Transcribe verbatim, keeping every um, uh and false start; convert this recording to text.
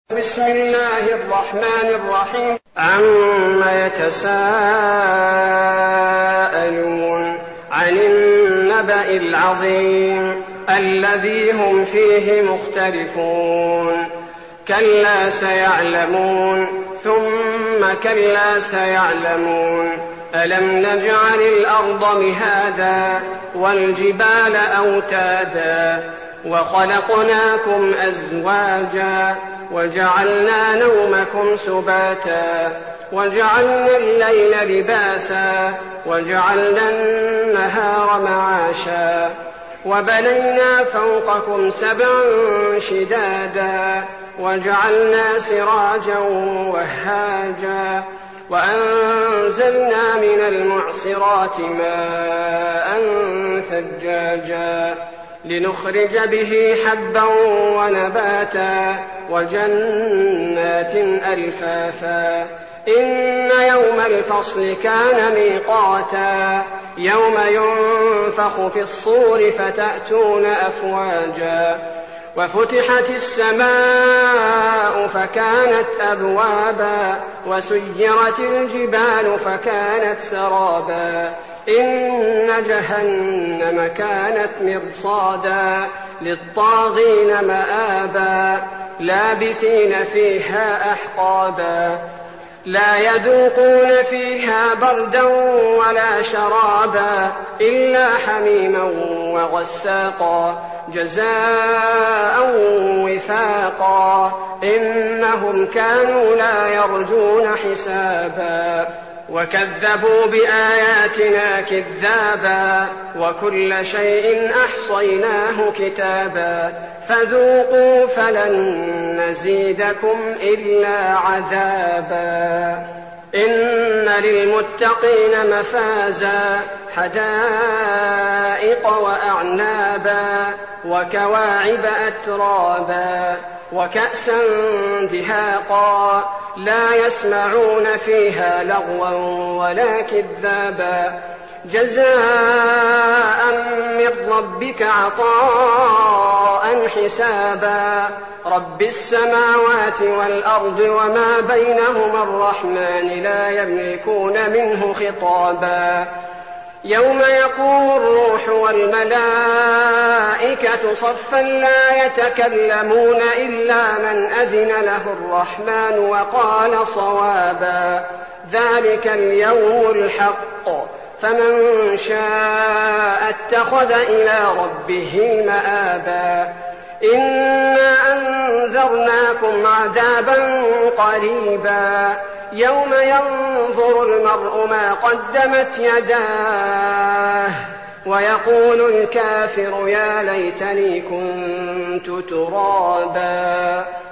بسم الله الرحمن الرحيم. عما يتساءلون عن النبأ العظيم الذي هم فيه مختلفون. كلا سيعلمون ثم كلا سيعلمون. ألم نجعل الأرض مهادا والجبال أوتادا وخلقناكم أزواجا وجعلنا نومكم سباتا وجعلنا الليل لباسا وجعلنا النهار معاشا وبنينا فوقكم سبعا شدادا وجعلنا سراجا وهاجا وأنزلنا من المعصرات ماء ثجاجا لنخرج به حبا ونباتا وجنات ألفافا. إن يوم الفصل كان ميقاتا يوم ينفخ في الصور فتأتون أفواجا وفتحت السماء فكانت أبوابا وسيرت الجبال فكانت سرابا. إن جهنم كانت مرصادا للطاغين مآبا لابثين فيها أحقابا لا يذوقون فيها بردا ولا شرابا إلا حميما وغساقا جزاء وفاقا. إنهم كانوا لا يرجون حسابا وكذبوا بآياتنا كذابا وكل شيء أحصيناه كتابا فذوقوا فلن نزيدكم إلا عذابا. إن للمتقين مفازا حدائق وأعنابا وكواعب أترابا وكأسا دهاقا لا يسمعون فيها لغوا ولا كذابا جزاء من ربك عطاء حسابا. رب السماوات والأرض وما بينهما الرحمن لا يملكون منه خطابا. يوم يقوم الروح والملائكة صفا لا يتكلمون إلا من أذن له الرحمن وقال صوابا. ذلك اليوم الحق فمن شاء اتخذ إلى ربه مآبا. إنا أنذرناكم عذابا قريبا يوم ينظر المرء ما قدمت يداه ويقول الكافر يا ليتني كنت ترابا.